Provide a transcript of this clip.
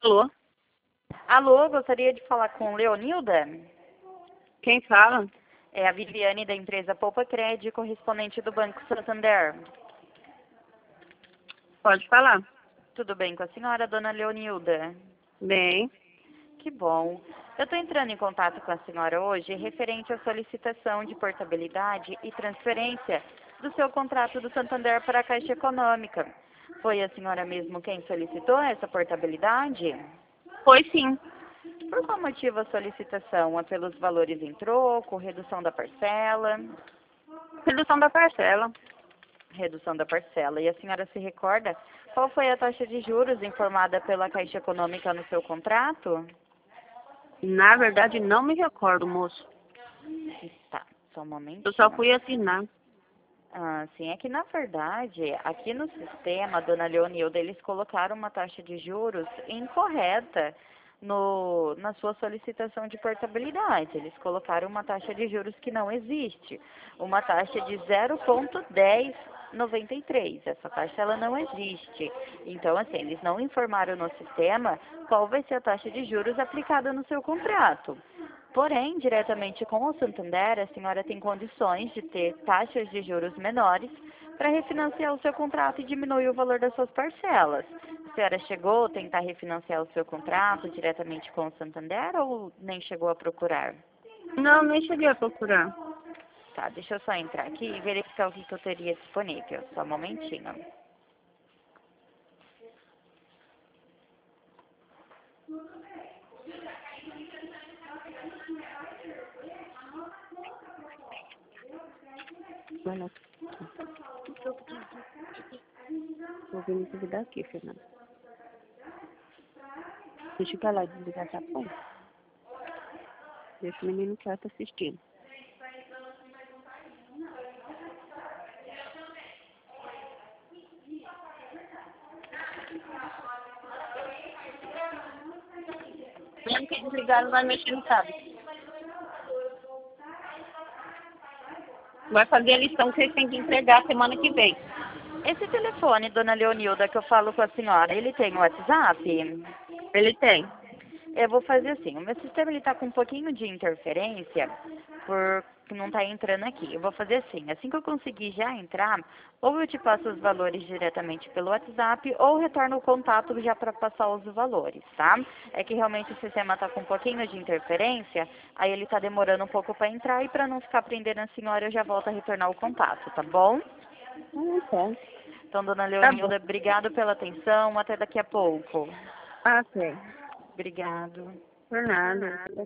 Alô? Alô, gostaria de falar com Leonilda? Quem fala? É a Viviane da empresa Poupa Cred, correspondente do Banco Santander. Pode falar. Tudo bem com a senhora, dona Leonilda? Bem, Que bom. Eu estou entrando em contato com a senhora hoje referente à solicitação de portabilidade e transferência do seu contrato do Santander para a Caixa Econômica. Foi a senhora mesmo quem solicitou essa portabilidade? foi sim. Por qual motivo a solicitação? É pelos valores em troco, redução da parcela? Redução da parcela. Redução da parcela. E a senhora se recorda qual foi a taxa de juros informada pela Caixa Econômica no seu contrato? Na verdade, não me recordo, moço. Tá, só um momentinho. Eu só fui assinar. Ah, sim, é que na verdade, aqui no sistema, dona Leonilda, eles colocaram uma taxa de juros incorreta na sua solicitação de portabilidade. Eles colocaram uma taxa de juros que não existe, uma taxa de 0,1093. Essa taxa ela não existe. Então, assim, eles não informaram no sistema qual vai ser a taxa de juros aplicada no seu contrato. Porém, diretamente com o Santander, a senhora tem condições de ter taxas de juros menores para refinanciar o seu contrato e diminuir o valor das suas parcelas. A senhora chegou a tentar refinanciar o seu contrato diretamente com o Santander ou nem chegou a procurar? Não, nem cheguei a procurar. Tá, deixa eu só entrar aqui e verificar o que eu teria disponível. Só um momentinho. Vai lá. Vou ver me convidar aqui, Fernanda. Deixa eu ir pra lá desligar essa porta. Deixa o menino quieto assistindo. Mesmo que desligar, não vai mexer no cabo. Vai fazer a lição que vocês têm que entregar semana que vem. Esse telefone, dona Leonilda, que eu falo com a senhora, ele tem WhatsApp? Ele tem. Eu vou fazer assim, o meu sistema ele tá com um pouquinho de interferência, porque não tá entrando aqui. Eu vou fazer assim que eu conseguir já entrar, ou eu te passo os valores diretamente pelo WhatsApp, ou retorno o contato já para passar os valores, tá? É que realmente o sistema tá com um pouquinho de interferência, aí ele tá demorando um pouco para entrar, e para não ficar prendendo a senhora, eu já volto a retornar o contato, tá bom? Tá. Então, dona Tá bom. Leonilda, obrigado pela atenção, até daqui a pouco. Ah, ok. Obrigado. Por nada.